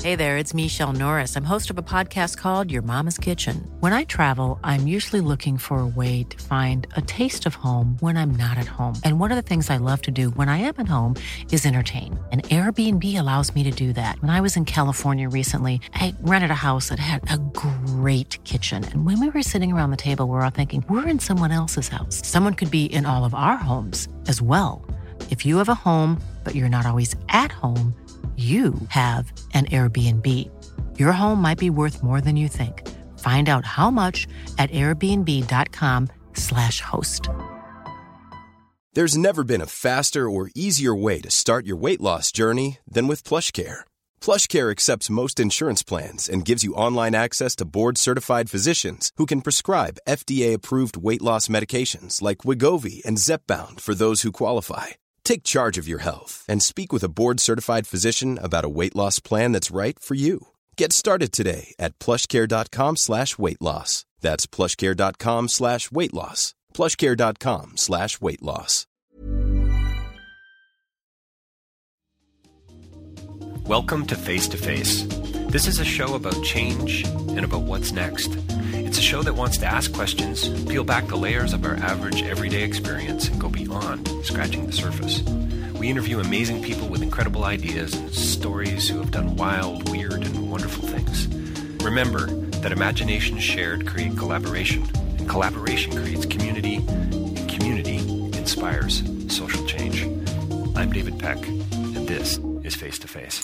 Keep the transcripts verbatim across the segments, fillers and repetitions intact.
Hey there, it's Michelle Norris. I'm host of a podcast called Your Mama's Kitchen. When I travel, I'm usually looking for a way to find a taste of home when I'm not at home. And one of the things I love to do when I am at home is entertain. And Airbnb allows me to do that. When I was in California recently, I rented a house that had a great kitchen. And when we were sitting around the table, we were all thinking, we're in someone else's house. Someone could be in all of our homes as well. If you have a home, but you're not always at home, you have an Airbnb. Your home might be worth more than you think. Find out how much at airbnb.com slash host. There's never been a faster or easier way to start your weight loss journey than with PlushCare. PlushCare accepts most insurance plans and gives you online access to board-certified physicians who can prescribe F D A-approved weight loss medications like Wegovy and Zepbound for those who qualify. Take charge of your health and speak with a board-certified physician about a weight loss plan that's right for you. Get started today at plushcare.com slash weight loss. That's plushcare.com slash weight loss. plushcare.com slash weight loss. Welcome to Face to Face. This is a show about change and about what's next. It's a show that wants to ask questions, peel back the layers of our average everyday experience, and go beyond scratching the surface. We interview amazing people with incredible ideas and stories who have done wild, weird, and wonderful things. Remember that imagination shared create collaboration, and collaboration creates community, and community inspires social change. I'm David Peck, and this is Face to Face.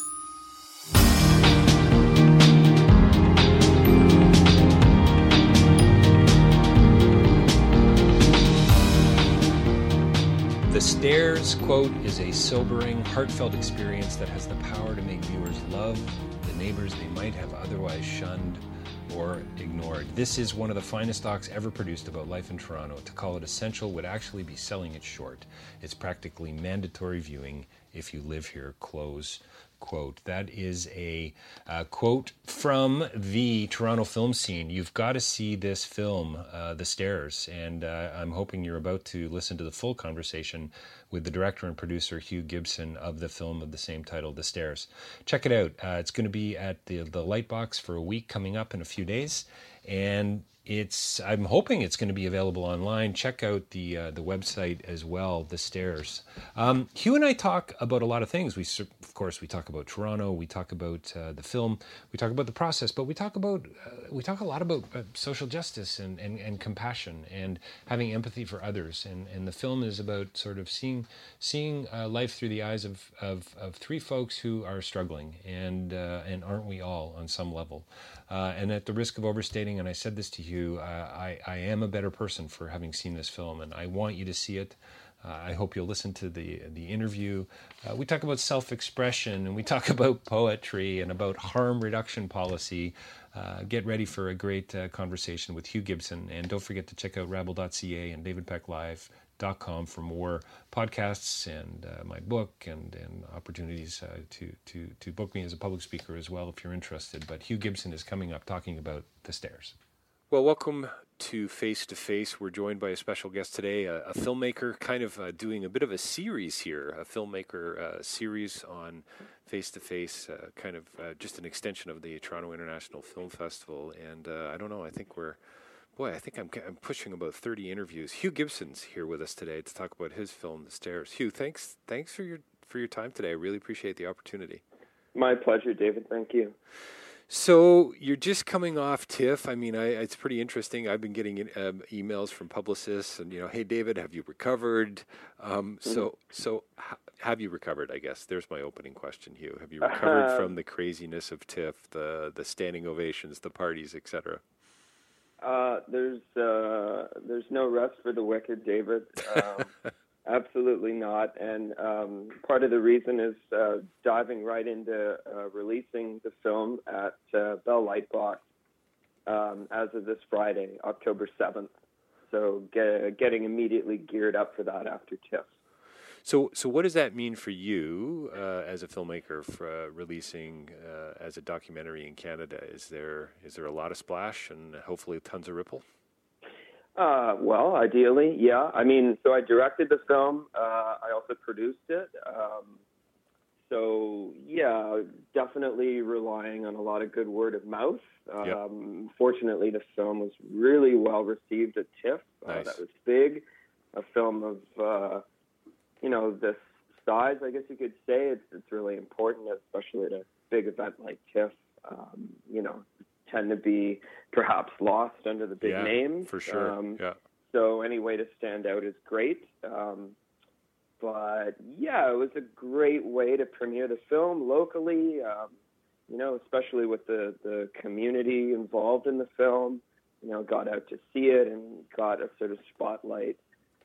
The Stairs, quote, is a sobering, heartfelt experience that has the power to make viewers love the neighbors they might have otherwise shunned or ignored. This is one of the finest docs ever produced about life in Toronto. To call it essential would actually be selling it short. It's practically mandatory viewing if you live here, close quote. That is a uh, quote from the Toronto film scene. You've got to see this film, uh, The Stairs, and uh, I'm hoping you're about to listen to the full conversation with the director and producer Hugh Gibson of the film of the same title, The Stairs. Check it out. Uh, it's going to be at the, the Lightbox for a week coming up in a few days, and it's I'm hoping it's going to be available online. Check out the uh, the website as well, The Stairs. Um, Hugh and I talk about a lot of things. We, of course, we talk about Toronto. We talk about uh, the film. We talk about the process. But we talk about uh, we talk a lot about uh, social justice and, and, and compassion and having empathy for others. And, and the film is about sort of seeing seeing uh, life through the eyes of, of, of three folks who are struggling, and uh, and aren't we all on some level? Uh, and at the risk of overstating, and I said this to you, uh, I, I am a better person for having seen this film, and I want you to see it. Uh, I hope you'll listen to the the interview. Uh, we talk about self-expression, and we talk about poetry and about harm reduction policy. Uh, get ready for a great uh, conversation with Hugh Gibson, and don't forget to check out rabble dot c a and david peck live dot com for more podcasts and uh, my book and, and opportunities uh, to, to, to book me as a public speaker as well if you're interested. But Hugh Gibson is coming up talking about The Stairs. Well, welcome to Face to Face. We're joined by a special guest today, a, a filmmaker kind of uh, doing a bit of a series here, a filmmaker uh, series on Face to Face, uh, kind of uh, just an extension of the Toronto International Film Festival. And uh, I don't know, I think we're Boy, I think I'm, I'm pushing about thirty interviews. Hugh Gibson's here with us today to talk about his film, The Stairs. Hugh, thanks thanks for your for your time today. I really appreciate the opportunity. My pleasure, David. Thank you. So you're just coming off TIFF. I mean, I, it's pretty interesting. I've been getting um, emails from publicists and, you know, hey, David, have you recovered? Um, mm-hmm. So so ha- have you recovered, I guess? There's my opening question, Hugh. Have you recovered uh, from the craziness of TIFF, the, the standing ovations, the parties, et cetera? Uh, there's uh, there's no rest for the wicked, David. Um, absolutely not. And um, part of the reason is uh, diving right into uh, releasing the film at uh, Bell Lightbox um, as of this Friday, October seventh. So get, getting immediately geared up for that after TIFF. So, so what does that mean for you uh, as a filmmaker for uh, releasing uh, as a documentary in Canada? Is there is there a lot of splash and hopefully tons of ripple? Uh, well, ideally, yeah. I mean, so I directed the film. Uh, I also produced it. Um, so yeah, definitely relying on a lot of good word of mouth. Um, yep. Fortunately, the film was really well received at TIFF. Nice. Uh, that was big. A film of, uh, you know, this size, I guess you could say. It's it's really important, especially at a big event like TIFF. Um, you know, tend to be perhaps lost under the big yeah, name. For sure. Um, yeah. So any way to stand out is great. Um, but yeah, it was a great way to premiere the film locally. Um, you know, especially with the, the community involved in the film, you know, got out to see it and got a sort of spotlight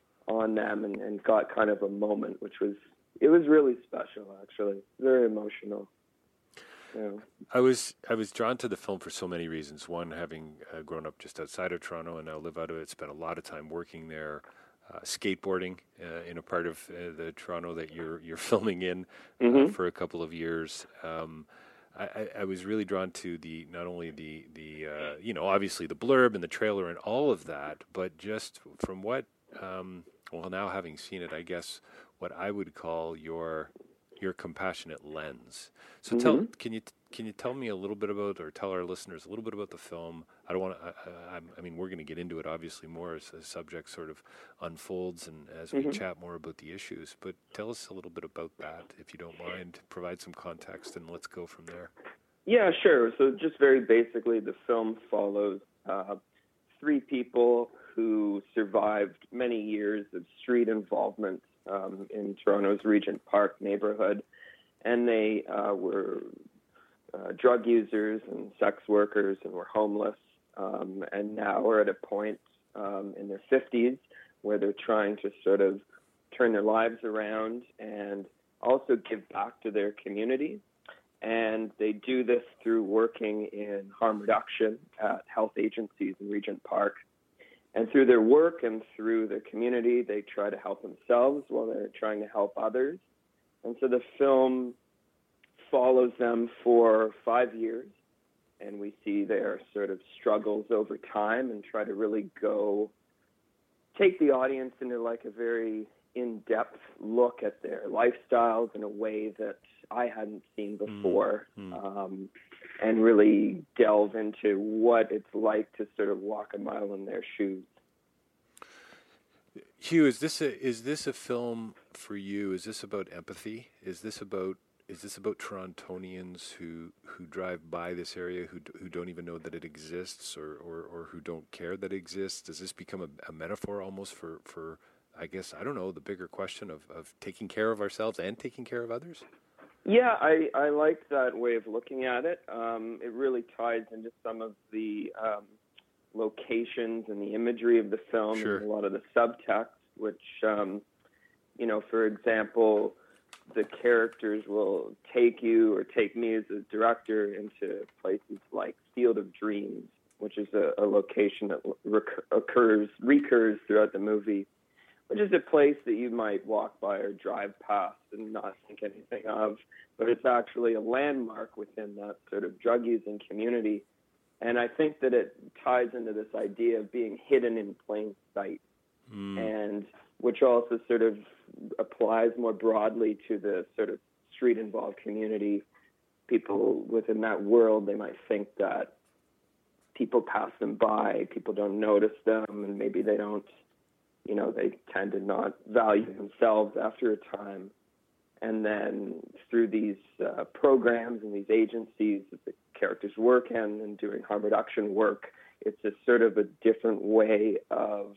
on them and, and got kind of a moment, which was, it was really special, actually. Very emotional. Yeah. I was I was drawn to the film for so many reasons. One, having uh, grown up just outside of Toronto and now live out of it, spent a lot of time working there, uh, skateboarding uh, in a part of uh, the Toronto that you're you're filming in uh, mm-hmm. for a couple of years. Um, I, I, I was really drawn to the not only the the uh, you know obviously the blurb and the trailer and all of that, but just from what um, well now having seen it, I guess what I would call your your compassionate lens. So mm-hmm. tell can you can you tell me a little bit about, or tell our listeners a little bit about the film? I don't want to. I, I, I mean, we're going to get into it obviously more as the subject sort of unfolds and as mm-hmm. we chat more about the issues. But tell us a little bit about that, if you don't mind. Provide some context, and let's go from there. Yeah, sure. So just very basically, the film follows uh, three people who survived many years of street involvement um, in Toronto's Regent Park neighborhood, and they uh, were uh, drug users and sex workers and were homeless, um, and now are at a point um, in their fifties where they're trying to sort of turn their lives around and also give back to their community. And they do this through working in harm reduction at health agencies in Regent Park. And through their work and through the community, they try to help themselves while they're trying to help others. And so the film follows them for five years, and we see their sort of struggles over time and try to really go take the audience into like a very in-depth look at their lifestyles in a way that I hadn't seen before, mm. um, and really delve into what it's like to sort of walk a mile in their shoes. Hugh, is this a is this a film for you? Is this about empathy? Is this about is this about Torontonians who, who drive by this area who who don't even know that it exists, or, or, or who don't care that it exists? Does this become a, a metaphor almost for, for I guess I don't know the bigger question of, of taking care of ourselves and taking care of others? Yeah, I, I like that way of looking at it. Um, it really ties into some of the um, locations and the imagery of the film, sure. and a lot of the subtext, which, um, you know, for example, the characters will take you or take me as a director into places like Field of Dreams, which is a, a location that recur- occurs, recurs throughout the movie, which is a place that you might walk by or drive past and not think anything of, but it's actually a landmark within that sort of drug-using community. And I think that it ties into this idea of being hidden in plain sight, mm. and which also sort of applies more broadly to the sort of street-involved community. People within that world, they might think that people pass them by, people don't notice them, and maybe they don't, you know, they tend to not value themselves after a time. And then through these uh, programs and these agencies that the characters work in and doing harm reduction work, it's a sort of a different way of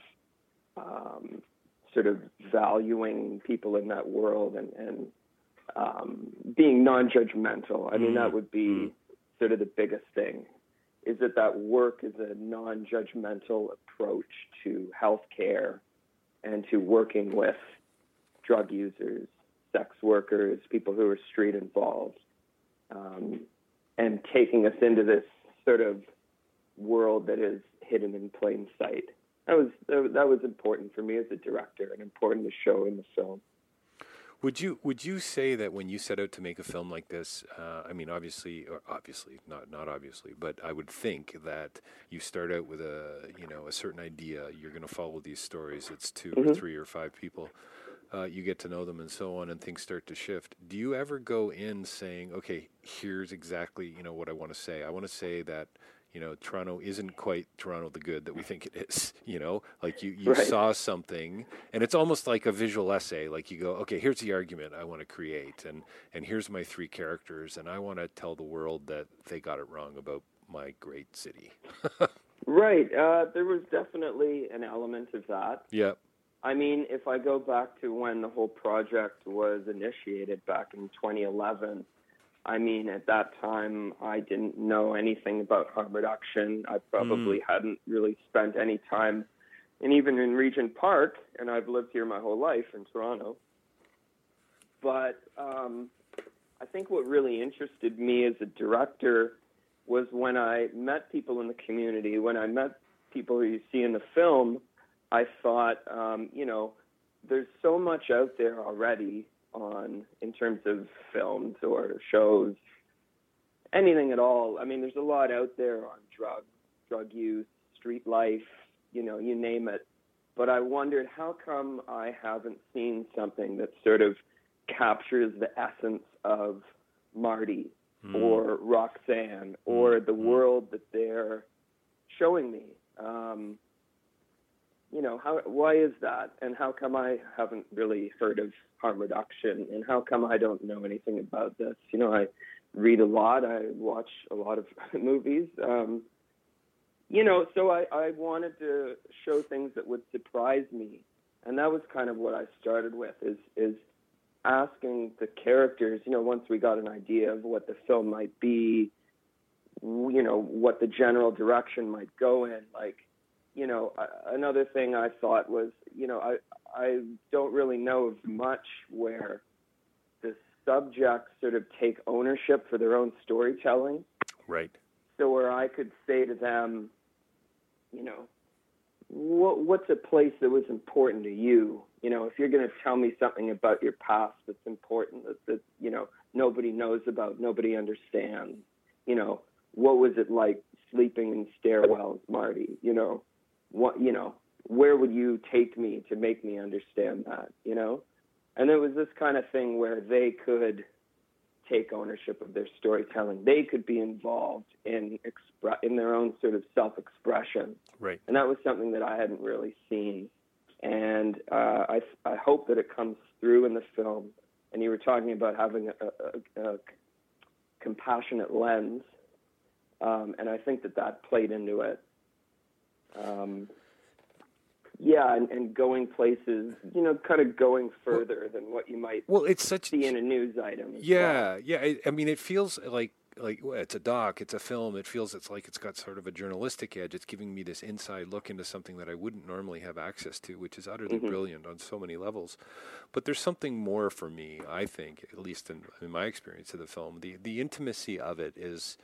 um, sort of valuing people in that world and, and um, being non-judgmental. I mean, that would be sort of the biggest thing, is that that work is a non-judgmental approach to healthcare and to working with drug users, sex workers, people who are street involved, um, and taking us into this sort of world that is hidden in plain sight. That was that was important for me as a director and important to show in the film. Would you would you say that when you set out to make a film like this, uh, I mean, obviously, or obviously, not not obviously, but I would think that you start out with a you know a certain idea. You're going to follow these stories. It's two mm-hmm. or three or five people. uh, you get to know them and so on, and things start to shift. Do you ever go in saying, okay, here's exactly, you know, what I want to say. I want to say that, you know, Toronto isn't quite Toronto the good that we think it is, you know, like you, you Right. saw something, and it's almost like a visual essay. Like you go, okay, here's the argument I want to create, and, and here's my three characters, and I want to tell the world that they got it wrong about my great city. Right. Uh, there was definitely an element of that. Yeah. I mean, if I go back to when the whole project was initiated back in twenty eleven, I mean, at that time, I didn't know anything about harm reduction. I probably mm. hadn't really spent any time, and even in Regent Park, and I've lived here my whole life in Toronto. But um, I think what really interested me as a director was when I met people in the community, when I met people who you see in the film, I thought, um, you know, there's so much out there already on, in terms of films or shows, anything at all. I mean, there's a lot out there on drug, drug use, street life, you know, you name it. But I wondered, how come I haven't seen something that sort of captures the essence of Marty mm. or Roxanne or mm. the world that they're showing me? Um, you know, how, why is that? And how come I haven't really heard of harm reduction? And how come I don't know anything about this? You know, I read a lot. I watch a lot of movies. Um, you know, so I, I wanted to show things that would surprise me. And that was kind of what I started with, is, is asking the characters, you know, once we got an idea of what the film might be, you know, what the general direction might go in, like, you know, another thing I thought was, you know, I I don't really know of much where the subjects sort of take ownership for their own storytelling. Right. So where I could say to them, you know, what, what's a place that was important to you? You know, if you're going to tell me something about your past that's important, that, that, you know, nobody knows about, nobody understands, you know, what was it like sleeping in stairwells, Marty, you know? What, you know, where would you take me to make me understand that, you know? And it was this kind of thing where they could take ownership of their storytelling. They could be involved in expre- in their own sort of self-expression. Right. And that was something that I hadn't really seen. And uh, I, I hope that it comes through in the film. And you were talking about having a, a, a compassionate lens. Um, and I think that that played into it. Um, yeah, and, and going places, you know, kind of going further well, than what you might well, it's such, see in a news item. Yeah, well. yeah. I, I mean, it feels like, like well, it's a doc, it's a film. It feels it's like it's got sort of a journalistic edge. It's giving me this inside look into something that I wouldn't normally have access to, which is utterly mm-hmm. brilliant on so many levels. But there's something more for me, I think, at least in, in my experience of the film. The, the intimacy of it is,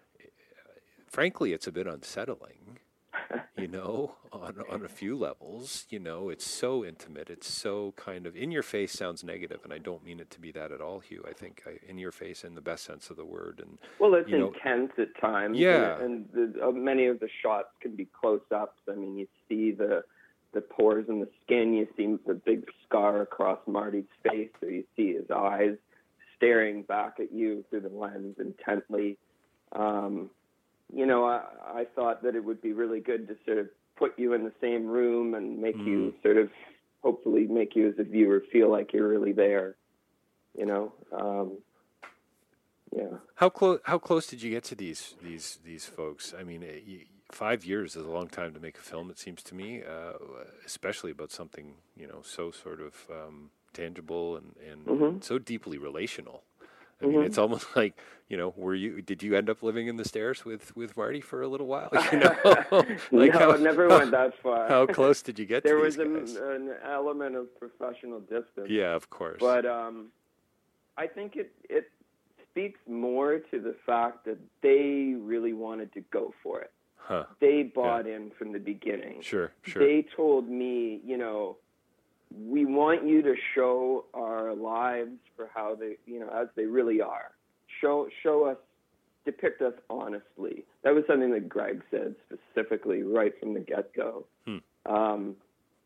frankly, it's a bit unsettling. You know, on on a few levels, you know, it's so intimate. It's so kind of in your face sounds negative, and I don't mean it to be that at all, Hugh. I think I, in your face in the best sense of the word. And well, it's you know, intense at times. Yeah, and, and the, uh, many of the shots can be close-ups. I mean, you see the the pores in the skin. You see the big scar across Marty's face, or you see his eyes staring back at you through the lens intently. Um, You know, I, I thought that it would be really good to sort of put you in the same room and make mm. you sort of, hopefully make you as a viewer feel like you're really there, you know? Um, yeah. How close, how close did you get to these, these, these folks? I mean, it, you, five years is a long time to make a film, it seems to me, uh, especially about something, you know, so sort of um, tangible and, and mm-hmm. so deeply relational. I mean, mm-hmm. it's almost like, you know, were you, did you end up living in the stairs with, with Marty for a little while? You know? like no, how, it never went that far. How close did you get there to these guys? There was an element of professional distance. Yeah, of course. But um, I think it, it speaks more to the fact that they really wanted to go for it. Huh. They bought yeah. in from the beginning. Sure, sure. They told me, you know, we want you to show our lives for how they, you know, as they really are. Show, show us, depict us honestly. That was something that Greg said specifically right from the get-go. Hmm. Um,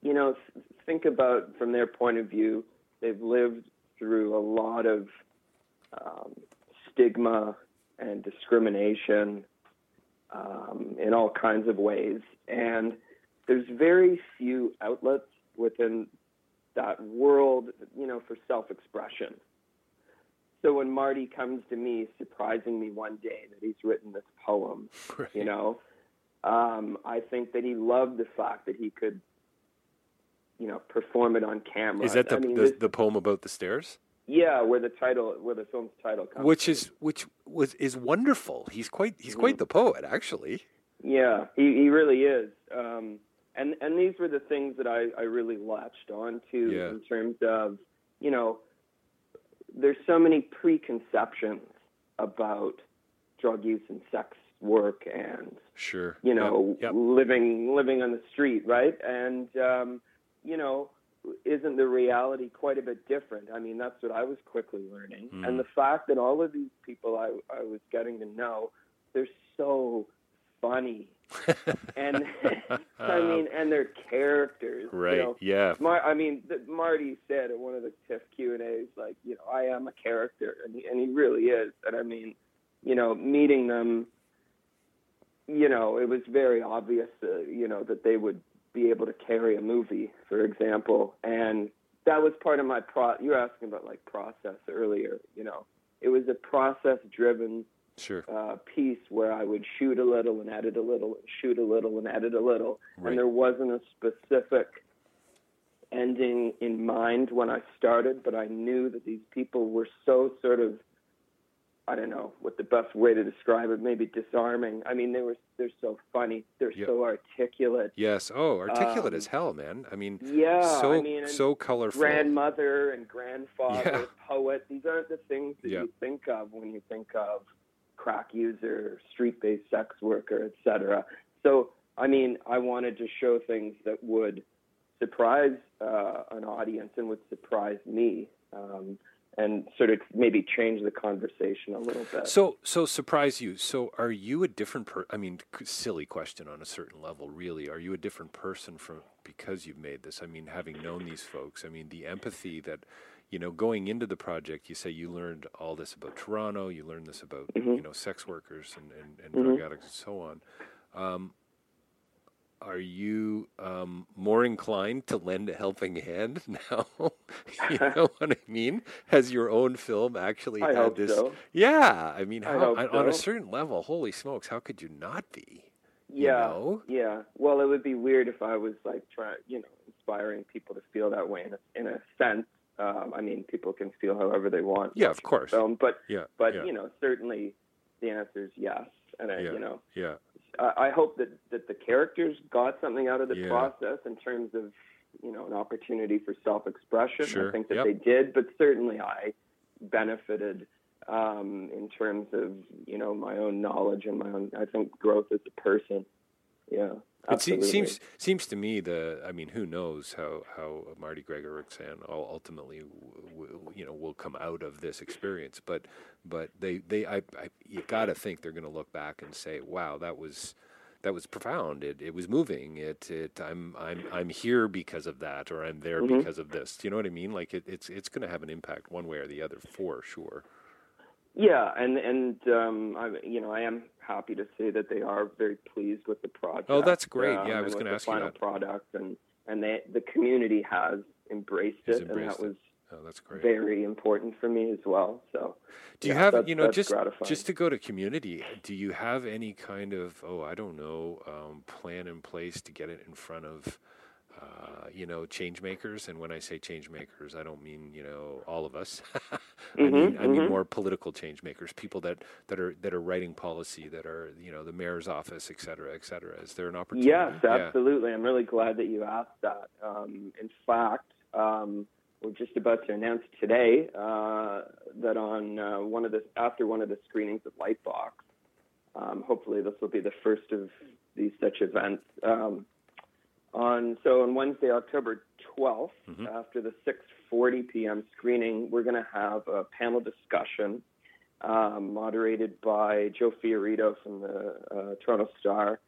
you know, th- think about from their point of view, they've lived through a lot of um, stigma and discrimination um, in all kinds of ways. And there's very few outlets within that world, you know, for self-expression. So when Marty comes to me, surprising me one day that he's written this poem, right. you know, um, I think that he loved the fact that he could, you know, perform it on camera. Is that the I mean, the, this, the poem about the stairs? Yeah, where the title, where the film's title comes. Which from. is which was is wonderful. He's quite he's mm-hmm. quite the poet, actually. Yeah, he he really is. Um, and and these were the things that I, I really latched on to yeah. in terms of, you know, there's so many preconceptions about drug use and sex work and sure, you know, yep. Yep. living living on the street, right? And um, you know, isn't the reality quite a bit different? I mean, that's what I was quickly learning. Mm. And the fact that all of these people I, I was getting to know, they're so funny. and I mean, and their characters. Right, you know, yeah. Mar- I mean, the, Marty said at one of the TIFF Q and A's, like, you know, I am a character. And he, and he really is. And I mean, you know, meeting them, you know, it was very obvious, uh, you know, that they would be able to carry a movie, for example. And that was part of my pro you were asking about like process earlier, you know. It was a process driven sure. uh, piece where I would shoot a little and edit a little and shoot a little and edit a little. Right. And there wasn't a specific ending in mind when I started, but I knew that these people were so sort of, I don't know what the best way to describe it, maybe disarming. I mean, they were, they're so funny. They're yep. so articulate. Yes. Oh, articulate um, as hell, man. I mean, yeah, so, I mean, so colorful. Grandmother and grandfather, yeah. poet. These aren't the things that yeah. you think of when you think of crack user, street-based sex worker, et cetera. So, I mean, I wanted to show things that would surprise uh, an audience and would surprise me. Um, and sort of maybe change the conversation a little bit. So, so surprise you. So, are you a different person? I mean, silly question on a certain level, really. Are you a different person from because you've made this? I mean, having known these folks, I mean, the empathy that, you know, going into the project, you say you learned all this about Toronto, you learned this about, mm-hmm. you know, sex workers and, and, and mm-hmm. drug addicts and so on. Um, Are you um, more inclined to lend a helping hand now? You know what I mean? Has your own film actually I had hope this? So. Yeah, I mean, how, I on, so. on a certain level, holy smokes, how could you not be? Yeah, you know? yeah. Well, it would be weird if I was like trying, you know, inspiring people to feel that way in a, in a sense. Um, I mean, people can feel however they want. Yeah, of course. Film, but yeah, but yeah. you know, certainly the answer is yes. And I, yeah, you know, yeah. I hope that, that the characters got something out of the yeah. process in terms of, you know, an opportunity for self-expression. Sure. I think that yep. they did, but certainly I benefited um, in terms of, you know, my own knowledge and my own, I think, growth as a person. Yeah, absolutely. It seems seems to me the, I mean, who knows how, how Marty Gregorickson ultimately, w- w- you know, will come out of this experience, but but they, they I, I you got to think they're going to look back and say, wow, that was that was profound. It it was moving. It it I'm I'm I'm here because of that, or I'm there mm-hmm. because of this. Do you know what I mean? Like it, it's it's going to have an impact one way or the other for sure. Yeah, and and um, I, you know, I am happy to say that they are very pleased with the project. Oh, that's great. Um, yeah, I was going to ask you that. The final product, and and they, the community has embraced Has it, embraced and that it. was oh, that's great. very important for me as well. So, do you yeah, have that's, you know that's just gratifying. just to go to community? Do you have any kind of oh I don't know um, plan in place to get it in front of? Uh, you know, change makers, and when I say change makers, I don't mean you know all of us. I mm-hmm, mean, mm-hmm. I mean more political change makers, people that, that are that are writing policy, that are you know the mayor's office, et cetera, et cetera. Is there an opportunity? Yes, yeah. absolutely. I'm really glad that you asked that. Um, in fact, um, we're just about to announce today uh, that on uh, one of the after one of the screenings of Lightbox, um, hopefully this will be the first of these such events. Um, On so on Wednesday, October twelfth, mm-hmm. after the six forty p.m. screening, we're going to have a panel discussion um, moderated by Joe Fiorito from the uh, Toronto Star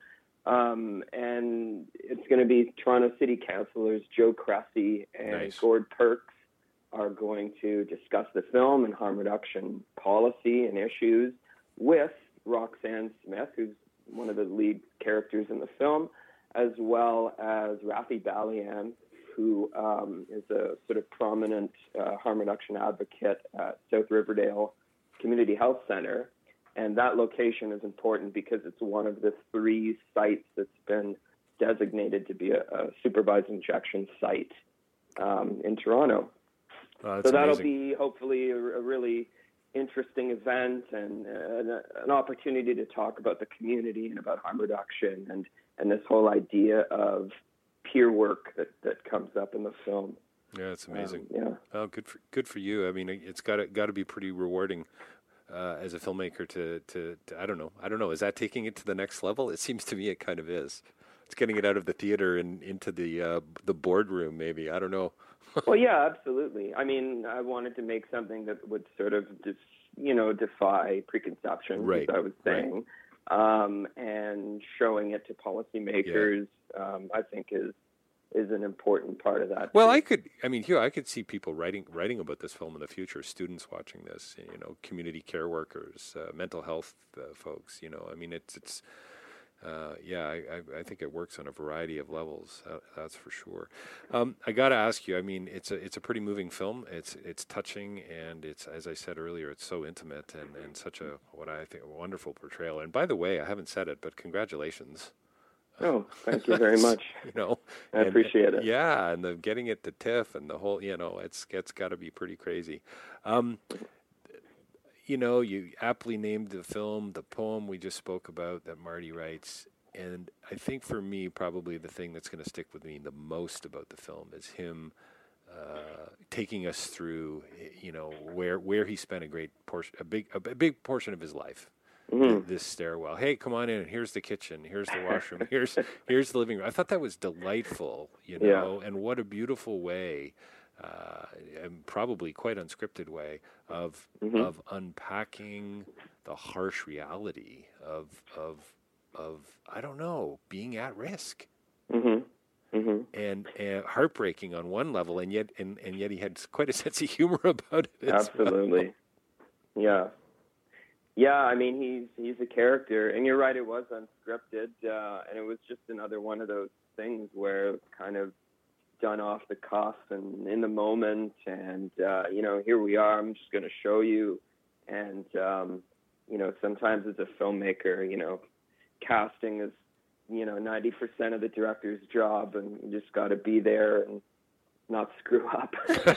Um, and it's going to be Toronto City Councillors Joe Cressy and Nice. Gord Perks are going to discuss the film and harm reduction policy and issues with Roxanne Smith, who's one of the lead characters in the film, as well as Rafi Balian, who um, is a sort of prominent uh, harm reduction advocate at South Riverdale Community Health Center. And that location is important because it's one of the three sites that's been designated to be a, a supervised injection site um, in Toronto. Oh, that's so that'll amazing. be hopefully a, a really interesting event and uh, an, an opportunity to talk about the community and about harm reduction and, and this whole idea of peer work that, that comes up in the film. Yeah, it's amazing. Um, yeah. Oh, good for good for you. I mean, it's got to got to be pretty rewarding uh, as a filmmaker to, to to I don't know. I don't know. Is that taking it to the next level? It seems to me it kind of is. It's getting it out of the theater and into the uh, the boardroom. Maybe I don't know. Well, yeah, absolutely. I mean, I wanted to make something that would sort of, def, you know, defy preconceptions, Right, as I was saying, right. um, and showing it to policymakers. Yeah. Um, I think is. is an important part of that. Well, too. I could, I mean, here I could see people writing writing about this film in the future, students watching this, you know, community care workers, uh, mental health uh, folks, you know, I mean, it's, it's uh, yeah, I, I, I think it works on a variety of levels, uh, that's for sure. Um, I got to ask you, I mean, it's a, it's a pretty moving film, it's, it's touching, and it's, as I said earlier, it's so intimate and, and such a, what I think, a wonderful portrayal. And by the way, I haven't said it, but congratulations. Oh, thank you very much. You know, I and, appreciate it. Yeah, and the getting it to TIFF and the whole, you know, it's it's got to be pretty crazy. Um, you know, you aptly named the film, the poem we just spoke about that Marty writes, and I think for me, probably the thing that's going to stick with me the most about the film is him uh, taking us through, you know, where where he spent a great portion, a big a big portion of his life. Mm-hmm. This stairwell. Hey, come on in. Here's the kitchen. Here's the washroom. Here's here's the living room. I thought that was delightful, you know, yeah. And what a beautiful way, uh, and probably quite unscripted way of mm-hmm. of unpacking the harsh reality of of of I don't know, being at risk. Mm-hmm. Mm-hmm. And, and heartbreaking on one level, and yet and, and yet he had quite a sense of humor about it. Absolutely, well. yeah. Yeah, I mean, he's he's a character, and you're right, it was unscripted, uh, and it was just another one of those things where it kind of done off the cuff and in the moment, and, uh, you know, here we are, I'm just going to show you, and, um, you know, sometimes as a filmmaker, you know, casting is, you know, ninety percent of the director's job, and you just got to be there and not screw up.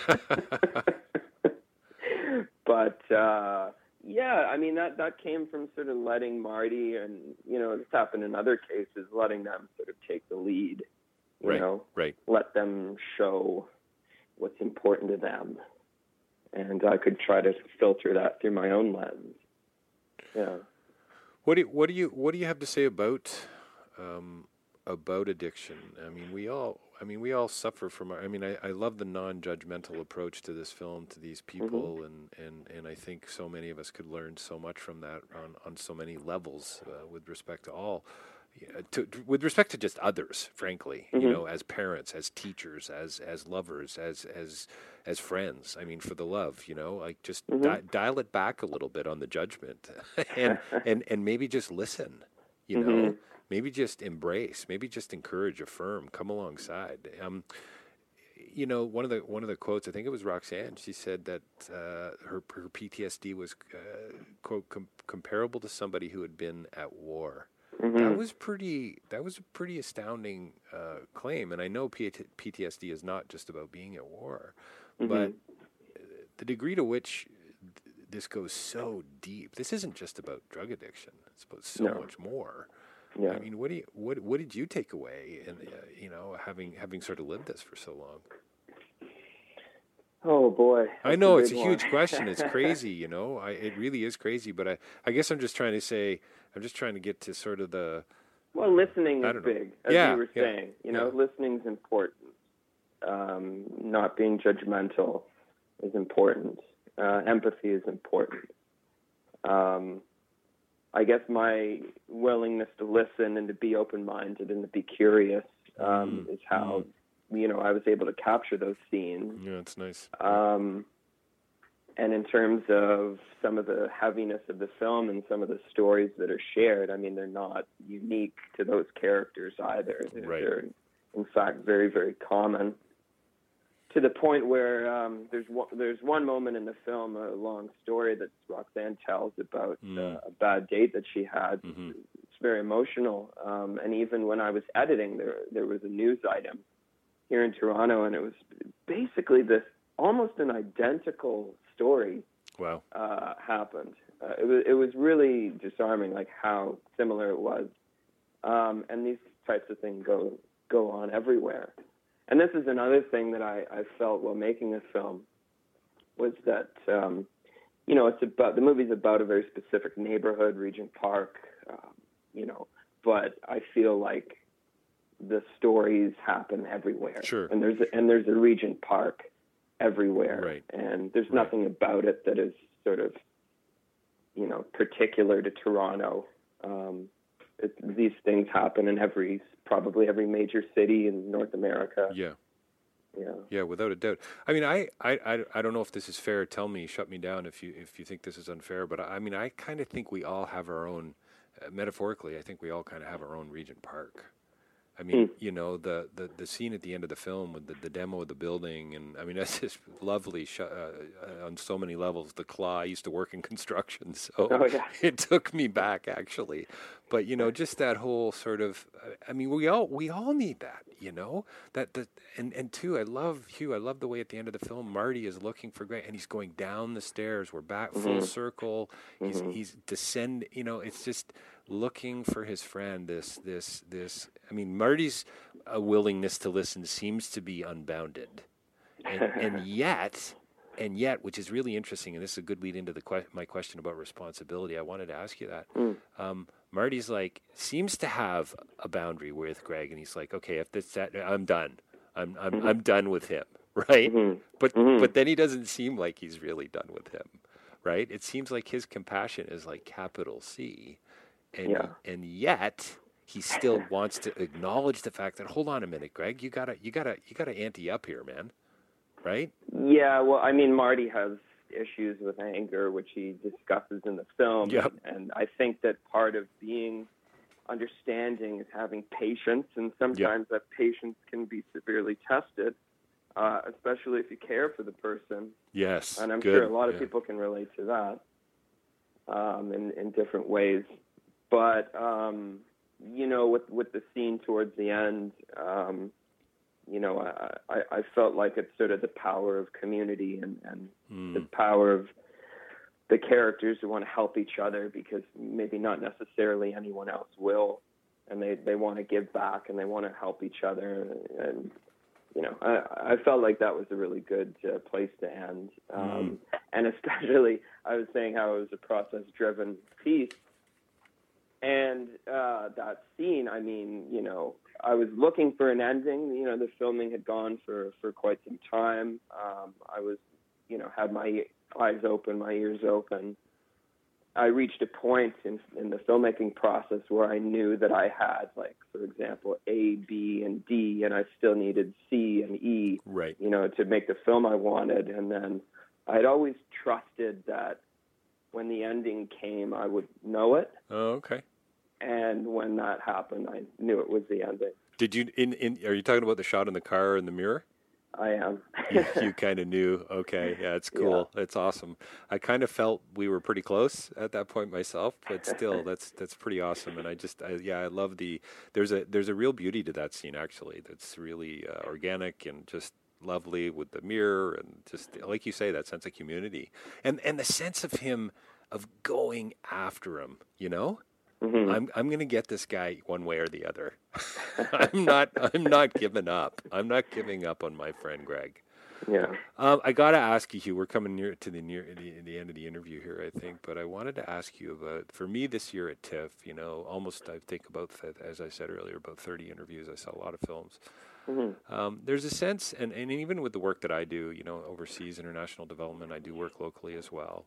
But, uh yeah, I mean, that, that came from sort of letting Marty and, you know, it's happened in other cases, letting them sort of take the lead, you right, know, right. Let them show what's important to them. And I could try to filter that through my own lens. Yeah. What do you, what do you, what do you have to say about, um, about addiction? I mean, we all, I mean, we all suffer from our, I mean, I, I love the non-judgmental approach to this film, to these people, mm-hmm. and, and, and I think so many of us could learn so much from that on, on so many levels uh, with respect to all, uh, to, to, with respect to just others, frankly, mm-hmm. you know, as parents, as teachers, as, as lovers, as, as, as friends. I mean, for the love, you know, like just mm-hmm. di- dial it back a little bit on the judgment and, and, and maybe just listen, you know. Mm-hmm. Maybe just embrace, maybe just encourage, affirm, come alongside. Um, you know, one of the one of the quotes, I think it was Roxanne. She said that uh, her her P T S D was uh, quote com- comparable to somebody who had been at war. Mm-hmm. That was pretty. That was a pretty astounding uh, claim. And I know P T S D is not just about being at war, mm-hmm. but the degree to which th- this goes so deep. This isn't just about drug addiction. It's about so no. much more. Yeah. I mean, what do you, what what did you take away, in, uh, you know, having having sort of lived this for so long? Oh boy, I know a it's a one. huge question. It's crazy, you know. I, it really is crazy. But I, I guess I'm just trying to say, I'm just trying to get to sort of the. Well, listening is big, as yeah, you were yeah, saying. You know, yeah. listening's important. Um, not being judgmental is important. Uh, empathy is important. Um, I guess my willingness to listen and to be open-minded and to be curious um, mm. is how, mm. you know, I was able to capture those scenes. Yeah, it's nice. Um, and in terms of some of the heaviness of the film and some of the stories that are shared, I mean, they're not unique to those characters either. They're, right. they're in fact, very, very common. To the point where um, there's one, there's one moment in the film, a long story that Roxanne tells about mm. uh, a bad date that she had. Mm-hmm. It's very emotional. Um, and even when I was editing, there there was a news item here in Toronto, and it was basically this almost an identical story. Wow. Uh, happened. Uh, it was it was really disarming, like how similar it was. Um, and these types of things go go on everywhere. And this is another thing that I, I felt while making this film was that, um, you know, it's about, the movie's about a very specific neighborhood, Regent Park, um, you know, but I feel like the stories happen everywhere. Sure. And there's a, and there's a Regent Park everywhere. Right. And there's right. nothing about it that is sort of, you know, particular to Toronto. Um, it, these things happen in every probably every major city in North America. Yeah. Yeah. Yeah, without a doubt. I mean, I, I, I, I don't know if this is fair. Tell me, shut me down if you if you think this is unfair. But I, I mean, I kind of think we all have our own, uh, metaphorically, I think we all kind of have our own Regent Park. I mean, mm. you know, the, the, the scene at the end of the film with the, the demo of the building, and I mean, that's just lovely sh- uh, on so many levels. The claw, I used to work in construction, so oh, yeah. it took me back, actually. But, you know, just that whole sort of, I mean, we all we all need that, you know, that, that and, and too, I love, Hugh, I love the way at the end of the film, Marty is looking for Greg, and he's going down the stairs. We're back, mm-hmm. full circle. He's, mm-hmm. he's descend, you know, it's just looking for his friend, this, this, this, I mean, Marty's uh, willingness to listen seems to be unbounded. And, and yet, and yet, which is really interesting, and this is a good lead into the que- my question about responsibility. I wanted to ask you that. Mm. Um, Marty's like, seems to have a boundary with Greg, and he's like, okay, if this, that, I'm done. I'm, I'm, mm-hmm. I'm done with him, right? Mm-hmm. But, mm-hmm. but then he doesn't seem like he's really done with him, right? It seems like his compassion is like capital C. And yeah. and yet he still wants to acknowledge the fact that, hold on a minute, Greg, you gotta you gotta you gotta ante up here, man. Right? Yeah, well, I mean, Marty has issues with anger, which he discusses in the film. Yep. And, and I think that part of being understanding is having patience, and sometimes yep. that patience can be severely tested, uh, especially if you care for the person. Yes. And I'm good. sure a lot of yeah. people can relate to that um, in, in different ways. But, um, you know, with, with the scene towards the end, um, you know, I, I, I felt like it's sort of the power of community and, and mm. the power of the characters who want to help each other because maybe not necessarily anyone else will. And they, they want to give back and they want to help each other. And, and you know, I, I felt like that was a really good uh, place to end. Um, mm. And especially, I was saying how it was a process-driven piece. And uh, that scene, I mean, you know, I was looking for an ending. You know, the filming had gone for, for quite some time. Um, I was, you know, had my eyes open, my ears open. I reached a point in, in the filmmaking process where I knew that I had, like, for example, A, B, and D, and I still needed C and E, right. you know, to make the film I wanted. And then I'd always trusted that when the ending came, I would know it. Oh, okay. And when that happened, I knew it was the ending. Did you, in, in are you talking about the shot in the car in the mirror? I am. you you kind of knew. Okay. Yeah, it's cool. Yeah. It's awesome. I kind of felt we were pretty close at that point myself, but still that's, that's pretty awesome. And I just, I, yeah, I love the, there's a, there's a real beauty to that scene actually. That's really uh, organic and just lovely with the mirror and just, like you say, that sense of community and, and the sense of him, of going after him, you know? Mm-hmm. I'm I'm gonna get this guy one way or the other. I'm not I'm not giving up. I'm not giving up on my friend Greg. Yeah. Um, I gotta ask you, Hugh. We're coming near to the near the, the end of the interview here, I think. But I wanted to ask you about for me this year at TIFF. You know, almost I think about as I said earlier, about thirty interviews. I saw a lot of films. Mm-hmm. Um, there's a sense, and, and even with the work that I do, you know, overseas international development, I do work locally as well.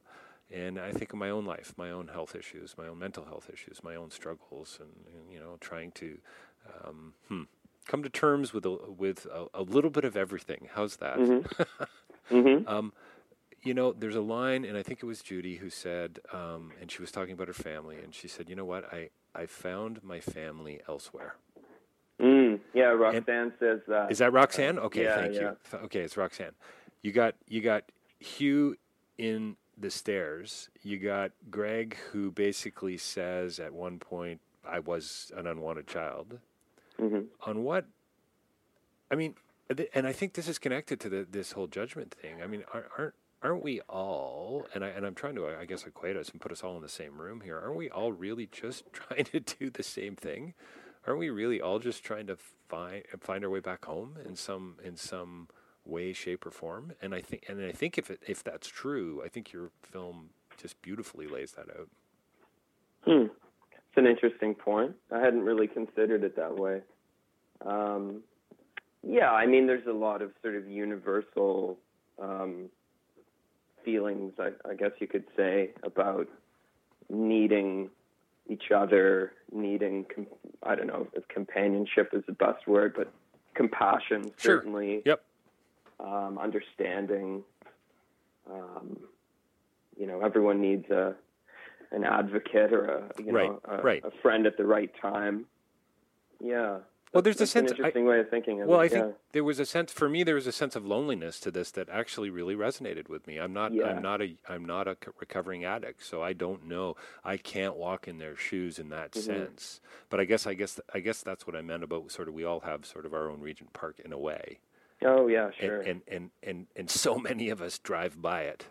And I think of my own life, my own health issues, my own mental health issues, my own struggles, and, and you know, trying to um, hmm, come to terms with a, with a, a little bit of everything. How's that? Mm-hmm. mm-hmm. Um, you know, there's a line, and I think it was Judy who said, um, and she was talking about her family, and she said, you know what, I, I found my family elsewhere. Mm, yeah, Roxanne and, says that. Is that Roxanne? Okay, yeah, thank yeah. you. Okay, it's Roxanne. You got you got Hugh in the Stairs. You got Greg, who basically says at one point, I was an unwanted child. Mm-hmm. On what? I mean, and I think this is connected to the, this whole judgment thing. I mean, aren't aren't we all? And I and I'm trying to, I guess, equate us and put us all in the same room here. Aren't we all really just trying to do the same thing? Aren't we really all just trying to find find our way back home in some in some way, shape, or form? And I think and I think if it, if that's true, I think your film just beautifully lays that out. Hmm. It's an interesting point. I hadn't really considered it that way. Um, yeah, I mean, there's a lot of sort of universal um, feelings, I, I guess you could say, about needing each other, needing, com- I don't know if companionship is the best word, but compassion, sure. certainly. Yep. Um, understanding. Um, you know, everyone needs a an advocate or a you right. know a, right. a friend at the right time. Yeah. Well, there's a sense. An interesting I, way of thinking of well, it. I think yeah. there was a sense for me. There was a sense of loneliness to this that actually really resonated with me. I'm not. Yeah. I'm not a. I'm not a recovering addict, so I don't know. I can't walk in their shoes in that Mm-hmm. sense. But I guess. I guess. I guess that's what I meant about sort of. We all have sort of our own Regent Park in a way. Oh yeah, sure. And and and and, and so many of us drive by it.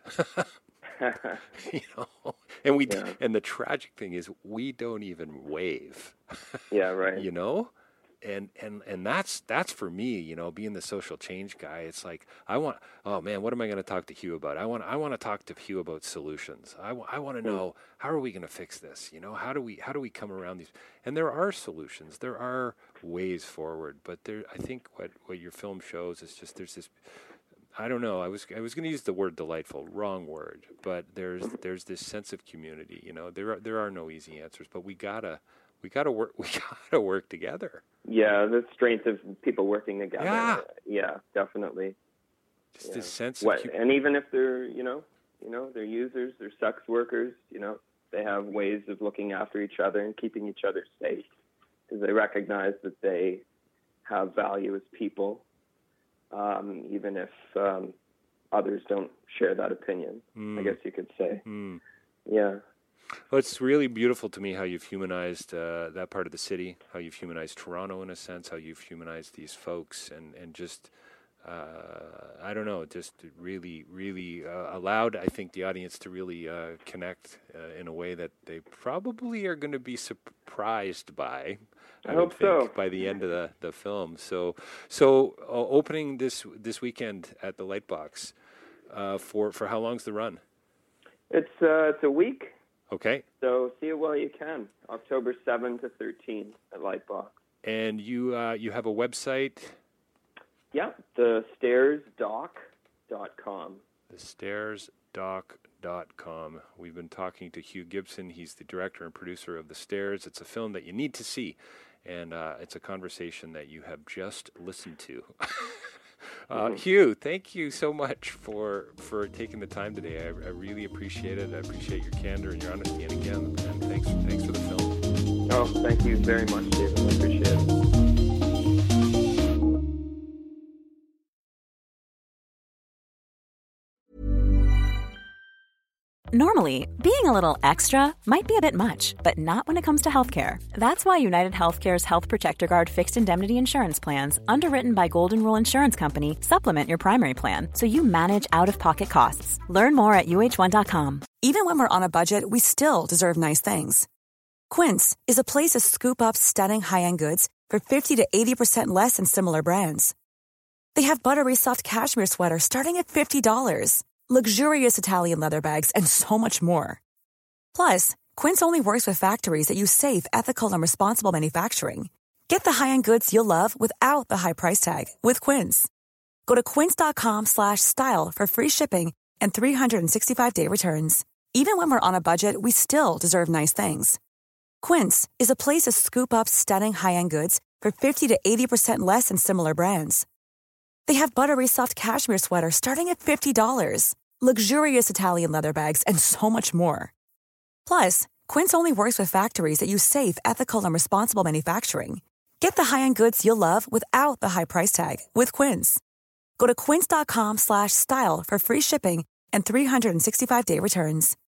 You know, and we yeah. and the tragic thing is we don't even wave. Yeah, right. You know, and and and that's that's for me. You know, being the social change guy, it's like I want. Oh man, what am I going to talk to Hugh about? I want I want to talk to Hugh about solutions. I, w- I want to know how are we going to fix this? You know, how do we how do we come around these? And there are solutions. There are ways forward. But there, I think what what your film shows is just there's this. I don't know. I was I was going to use the word delightful. Wrong word. But there's there's this sense of community. You know, there are there are no easy answers, but we gotta we gotta work we gotta work together. Yeah, the strength of people working together. Yeah, yeah, definitely. Just yeah. this sense what, of, and even if they're you know you know they're users, they're sex workers. You know, they have ways of looking after each other and keeping each other safe because they recognize that they have value as people. Um, even if um, others don't share that opinion, mm. I guess you could say. Mm. Yeah. Well, it's really beautiful to me how you've humanized uh, that part of the city, how you've humanized Toronto in a sense, how you've humanized these folks, and, and just, uh, I don't know, just really, really uh, allowed, I think, the audience to really uh, connect uh, in a way that they probably are going to be surprised by. I, I would hope think, so. by the end of the, the film. So, so uh, opening this this weekend at the Lightbox, uh, for for how long's the run? It's uh, it's a week. Okay. So see it while you can. October seventh to thirteenth at Lightbox. And you uh, you have a website? Yeah, the stairs doc dot com. the stairs doc dot com. We've been talking to Hugh Gibson. He's the director and producer of The Stairs. It's a film that you need to see. And uh, it's a conversation that you have just listened to. uh, mm-hmm. Hugh, thank you so much for for taking the time today. I, I really appreciate it. I appreciate your candor and your honesty. And again, and thanks, thanks for the film. Oh, thank you very much, David. I appreciate it. Normally, being a little extra might be a bit much, but not when it comes to healthcare. That's why United Healthcare's Health Protector Guard fixed indemnity insurance plans, underwritten by Golden Rule Insurance Company, supplement your primary plan so you manage out-of-pocket costs. Learn more at U H one dot com. Even when we're on a budget, we still deserve nice things. Quince is a place to scoop up stunning high-end goods for fifty to eighty percent less than similar brands. They have buttery soft cashmere sweaters starting at fifty dollars. Luxurious Italian leather bags, and so much more. Plus, Quince only works with factories that use safe, ethical, and responsible manufacturing. Get the high-end goods you'll love without the high price tag with Quince. Go to quince dot com slash style for free shipping and three sixty-five day returns. Even when we're on a budget, we still deserve nice things. Quince is a place to scoop up stunning high-end goods for fifty to eighty percent less than similar brands. They have buttery soft cashmere sweaters starting at fifty dollars, luxurious Italian leather bags, and so much more. Plus, Quince only works with factories that use safe, ethical, and responsible manufacturing. Get the high-end goods you'll love without the high price tag with Quince. Go to quince.com slash style for free shipping and three sixty-five day returns.